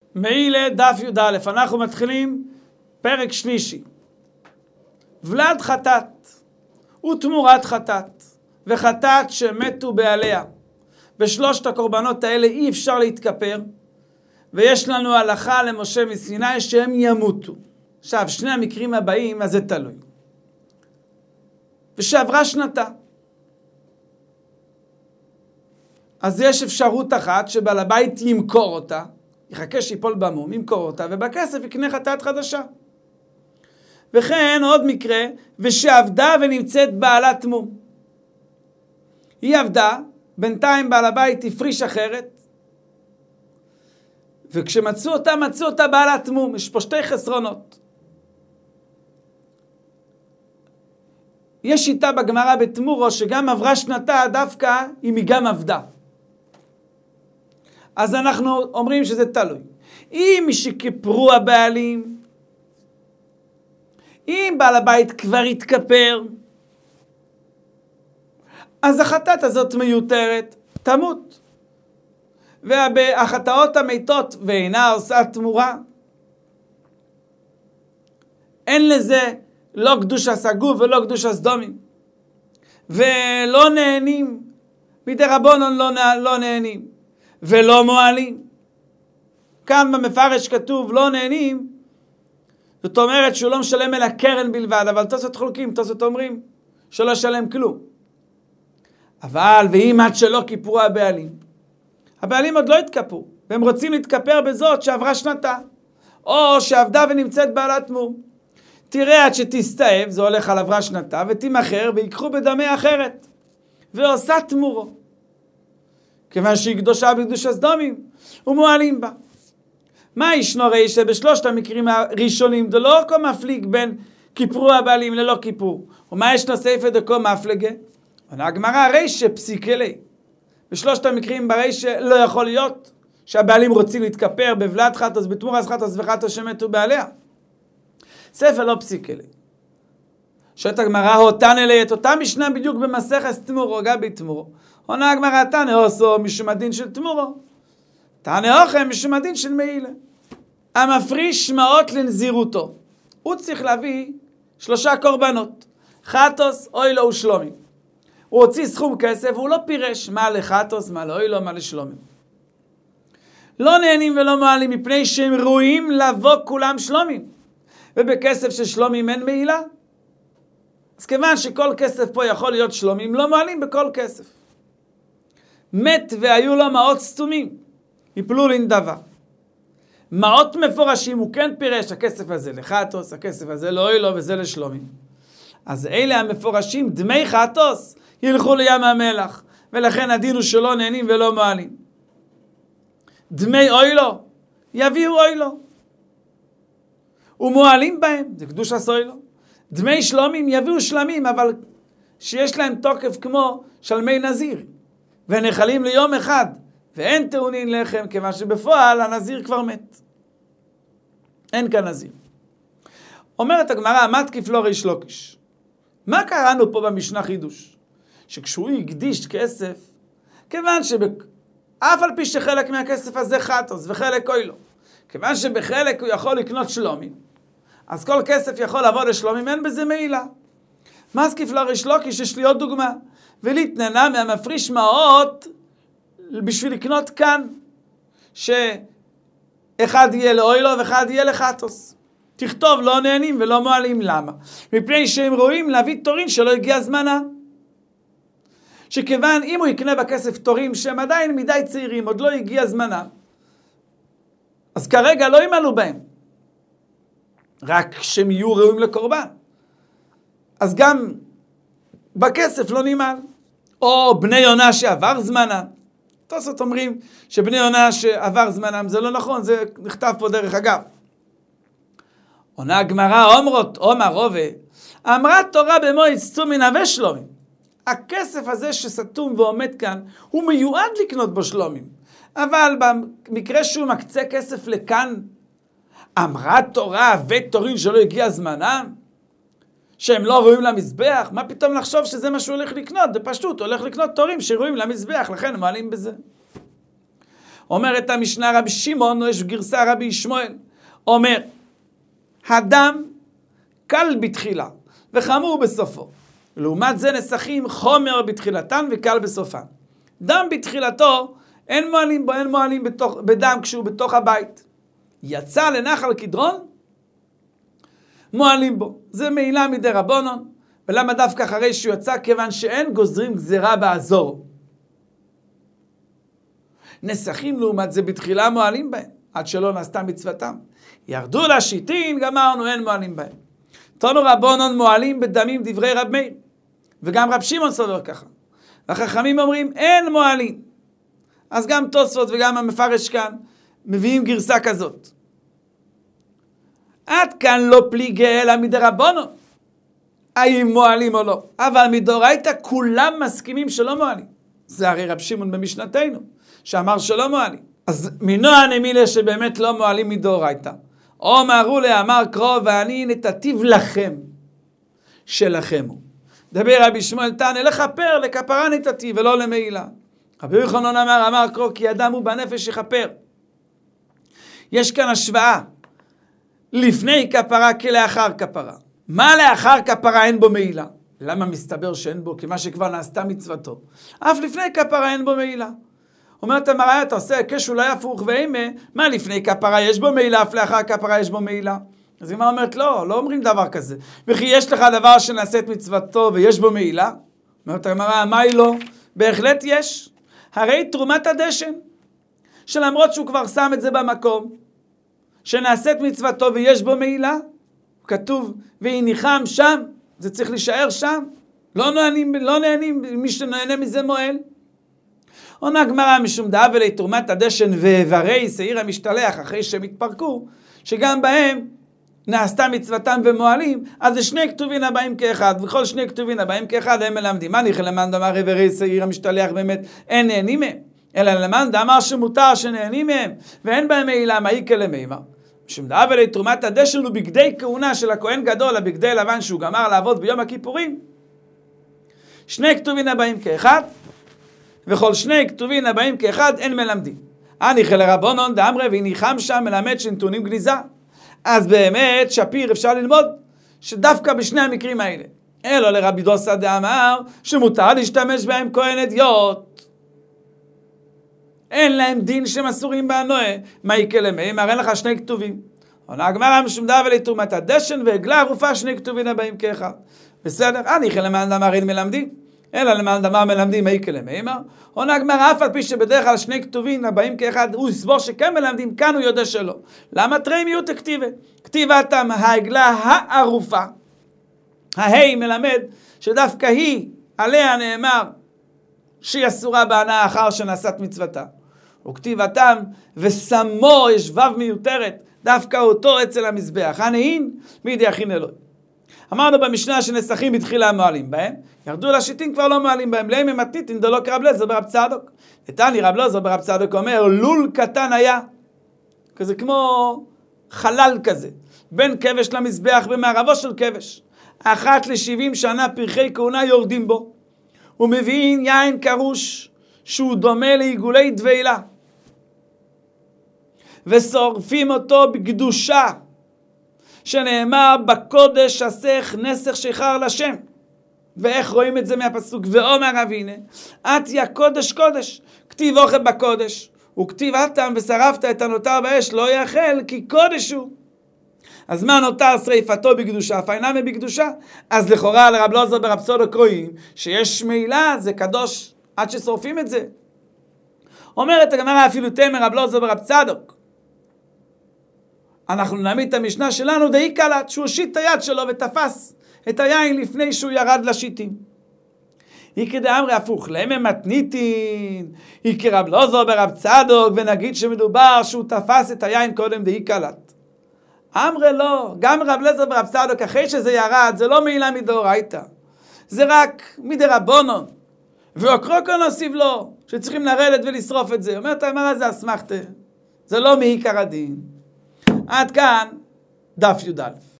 מעילה דף י"א, אנחנו מתחילים פרק שלישי. ולד חטאת ותמורת חטאת, וחטאת שמתו בעליה. בשלושת הקורבנות האלה אי אפשר להתכפר, ויש לנו הלכה למשה מסיני שהם ימותו. עכשיו, שני המקרים הבאים, אז זה תלוי. ושעברה שנתה. אז יש אפשרות אחת שבעל הבית ימכור אותה, יחכה שיפול במום, ימכור אותה, ובכסף יקנה חטאת חדשה. וכן עוד מקרה, ושעבדה ונמצאת בעלת מום. היא עבדה, בינתיים בעל הבית הפריש אחרת, וכשמצאו אותה בעלת מום. יש פה שתי חסרונות. יש שיטה בגמרא בתמורו שגם עברה שנתה דווקא אם היא גם עבדה. אז אנחנו אומרים שזה תלוי. אם שכיפרו הבעלים, אם בעל הבית כבר התכפר, אז החטאת הזאת מיותרת, תמות. והחטאות המתות ואינה עושה תמורה, אין לזה לא קדושה סגוב ולא קדושה סדומים. ולא נהנים, מדי רבונון לא נהנים. ולא מועלים. כאן במפרש כתוב לא נהנים, זאת אומרת שהוא לא משלם אל הקרן בלבד, אבל תוספות חולקים, תוספות אומרים שלא שלם כלום. אבל ואם עד שלא כיפרו הבעלים עוד לא התכפרו, והם רוצים להתכפר בזאת שעברה שנתה, או שעבדה ונמצאת בעלת מום. תראה עד שתסתאב, זה הולך על עברה שנתה, ותימחר ויקחו בדמי אחרת, ועושה תמורו. כיוון שהיא קדושה בקדושה סדומים, ומועלים בה. מה ישנו ראי שבשלושת המקרים הראשונים, זה לא כה מפליג בין כיפרו הבעלים ללא כיפור. ומה ישנו סייפא דכה מפלגה? עונה הגמרא ראי שפסיקלי. בשלושת המקרים בראי שלא יכול להיות שהבעלים רוצים להתכפר בבלת חטא, בתמורת חטא וחטא שמתו בעליה. ספר לא פסיקלי. שואלת הגמרא, אותנה לי את אותה משנה בדיוק במסכת תמורו, גבי תמורו. עונה הגמרא, תנא עושו משום הדין של תמורו, תנא אוכם משום הדין של מעילה. המפריש מעות לנזירותו, הוא צריך להביא 3 קורבנות, חטוס, אוילו ושלומים. הוא הוציא סכום כסף, והוא לא פירש מה לחטוס, מה לאוילו, מה לשלומים. לא נהנים ולא מעלים, מפני שהם ראויים לבוא כולם שלומים. ובכסף של שלומים אין מעילה. אז כיוון שכל כסף פה יכול להיות שלומים, לא מעלים בכל כסף. מת והיו לו מעות סתומים, יפלו לנדבה. מעות מפורשים, הוא כן פירש, הכסף הזה לחטוס, הכסף הזה לאוילו וזה לשלומים. אז אלה המפורשים, דמי חטוס, ילכו לים המלח, ולכן הדין הוא שלא נהנים ולא מעלים. דמי אוילו, יביאו אוילו. ומועלים בהם, זה קדוש אוילו. דמי שלומים יביאו שלמים, אבל שיש להם תוקף כמו שלמי נזיר. ונחלים ליום אחד, ואין טעונין לחם, כיוון שבפועל הנזיר כבר מת. אין כאן נזיר. אומרת הגמרא, מתקיף לא ריש לוקיש. מה קראנו פה במשנה חידוש? שכשהוא הקדיש כסף, כיוון אף על פי שחלק מהכסף הזה חטוס וחלק אוילו, כיוון שבחלק הוא יכול לקנות שלומים, אז כל כסף יכול לבוא לשלומים, אין בזה מעילה. מתקיף לא ריש לוקיש, יש לי עוד דוגמה. ולהתננה מהמפריש מעות בשביל לקנות כאן, שאחד יהיה לאוילו ואחד יהיה לחטוס. תכתוב לא נהנים ולא מועלים. למה? מפני שהם רואים להביא תורין שלא הגיע זמנה. שכיוון אם הוא יקנה בכסף תורים שהם עדיין מדי צעירים, עוד לא הגיע זמנה, אז כרגע לא ימלאו בהם. רק שהם יהיו ראויים לקורבן. אז גם בכסף לא נמל. או בני יונה שעבר זמנם. תוספות אומרים שבני יונה שעבר זמנם, זה לא נכון, זה נכתב פה דרך אגב. עונה הגמרא, אומרות, עומר רובה, אמרה תורה במועד סתום מנהווה שלומים. הכסף הזה שסתום ועומד כאן, הוא מיועד לקנות בו שלומים. אבל במקרה שהוא מקצה כסף לכאן, אמרה תורה ותורין שלא הגיע זמנם, שהם לא ראויים למזבח, מה פתאום לחשוב שזה מה שהוא הולך לקנות? זה פשוט, הוא הולך לקנות תורים שראויים למזבח, לכן הם מעלים בזה. אומרת המשנה רבי שמעון, יש גרסה רבי ישמעאל, אומר, הדם קל בתחילה וחמור בסופו. לעומת זה נסכים חומר בתחילתן וקל בסופן. דם בתחילתו אין מועלים בו, אין מועלים בדם כשהוא בתוך הבית. יצא לנחל קדרון, מועלים בו. זה מעילה מדי רבונון. ולמה דווקא אחרי שהוא יצא? כיוון שאין גוזרים גזירה בעזור. נסכים לעומת זה בתחילה מועלים בהם, עד שלא נעשתה מצוותם. ירדו לשיטין, גמרנו, אין מועלים בהם. תנו רבונון מועלים בדמים דברי רב מאיר. וגם רב שמעון סובר ככה. והחכמים אומרים, אין מועלים. אז גם תוספות וגם המפרש כאן מביאים גרסה כזאת. עד כאן לא פליגה אלא מדרבנן. האם מועלים או לא. אבל מדאורייתא כולם מסכימים שלא מועלים. זה הרי רב שמעון במשנתנו, שאמר שלא מועלים. אז מנוע נמילה שבאמת לא מועלים מדאורייתא. אמרו לי, אמר קרוא ואני נתתיו לכם, שלכם הוא. דבר רבי שמואל תנא, לכפר, לכפרה נתתיו ולא למעילה. רבי יוחנן אמר קרוא, כי אדם הוא בנפש יכפר. יש כאן השוואה, לפני כפרה כלאחר כפרה. מה לאחר כפרה אין בו מעילה? למה מסתבר שאין בו? כי מה שכבר נעשתה מצוותו. אף לפני כפרה אין בו מעילה. אומרת המראה, אתה עושה הקש אולי הפוך ואימה, מה לפני כפרה יש בו מעילה, אף לאחר כפרה יש בו מעילה? אז אמרה אומרת, לא אומרים דבר כזה. וכי יש לך דבר שנעשית מצוותו ויש בו מעילה? אומרת המראה, מה היא לא? בהחלט יש. הרי תרומת הדשן, שלמרות שהוא כבר שם את זה במקום, שנעשית מצוותו ויש בו מעילה, כתוב, והניחם שם, זה צריך להישאר שם. לא נהנים, מי שנהנה מזה מועל. עונה גמרא משום דאבלי תרומת הדשן ואיברי שעיר המשתלח אחרי שהם התפרקו, שגם בהם נעשתה מצוותם ומועלים, אז זה שני כתובים הבאים כאחד, וכל שני כתובים הבאים כאחד הם מלמדים. מה ניחא למאן דאמר איברי שעיר המשתלח באמת אין נהנים מהם, אלא למאן דאמר שמותר שנהנים מהם, ואין בהם מעילה, מה איקא למימה? משום דאבלי תרומת הדשן הוא בגדי כהונה של הכהן גדול, הבגדי לבן שהוא גמר לעבוד ביום הכיפורים. שני כתובים הבאים כאחד, וכל שני כתובים הבאים כאחד אין מלמדים. הניחא לרבונון דאמרי והניחם שם מלמד שנתונים גניזה. אז באמת שפיר אפשר ללמוד שדווקא בשני המקרים האלה. אלא לרבי דוסא דאמר שמותר להשתמש בהם כהן אדיוט. אין להם דין שהם אסורים בהנועה. מה יקרה להם? מראה לך שני כתובים. עונה הגמרא משום דאבלי תרומת הדשן ועגלה ערופה שני כתובים הבאים כאחד. בסדר? הניחא למאן דאמר אין מלמדים. אלא למאן דאמר מלמדים מה יקרה להם? עונה הגמרא אף על פי שבדרך כלל שני כתובים הבאים כאחד הוא יסבור שכן מלמדים, כאן הוא יודע שלא. למה תראי מיעוט הכתיבה? כתיבתם העגלה הערופה. ההי מלמד שדווקא היא עליה נאמר שהיא אסורה בהנאה אחר שנעשת מצוותה. וכתיבתם ושמו יש וו מיותרת, דווקא אותו אצל המזבח. הנהין מידי הכין אלוהי. אמרנו במשנה שנסכים בתחילה מועלים בהם, ירדו לשיטין כבר לא מועלים בהם, להם מתניתין דלא כרב אליעזר ברב צדוק. נתני רב אליעזר ברב צדוק אומר, לול קטן היה, כזה כמו חלל כזה, בין כבש למזבח במערבו של כבש. אחת ל70 שנה פרחי כהונה יורדים בו, ומביאים יין קרוש שהוא דומה לעיגולי דבלה, ושורפים אותו בקדושה, שנאמר בקודש אסך נסך שחר לשם. ואיך רואים את זה מהפסוק? ואומר אבינה עטיה קודש קודש, כתיב אוכל בקודש, וכתיב אתם ושרפת את הנותר באש לא יאכל כי קודש הוא. אז מה נותר שריפתו בקדושה? אף אינה בקדושה. אז לכאורה לרב אליעזר ברב צדוק רואים שיש מעילה, זה קדוש עד ששורפים את זה. אומרת הגמרא אפילו תמר רב אליעזר ברב צדוק, אנחנו נעמיד את המשנה שלנו די קלט, שהוא הושיט את היד שלו ותפס את היין לפני שהוא ירד לשיטים. היא כדאמרי הפוך, להם מתניתין, היא כרב אליעזר ברב צדוק, ונגיד שמדובר שהוא תפס את היין קודם די קלט. אמרי לא, גם רב אליעזר ברב צדוק אחרי שזה ירד, זה לא מעילה מדאורייתא, זה רק מדרבנן. ואוקרוקו נוסיף לו, שצריכים לרדת ולשרוף את זה. אומרת אמרה זה אסמכתא, זה לא מעיקר הדין. עד כאן דף י"א.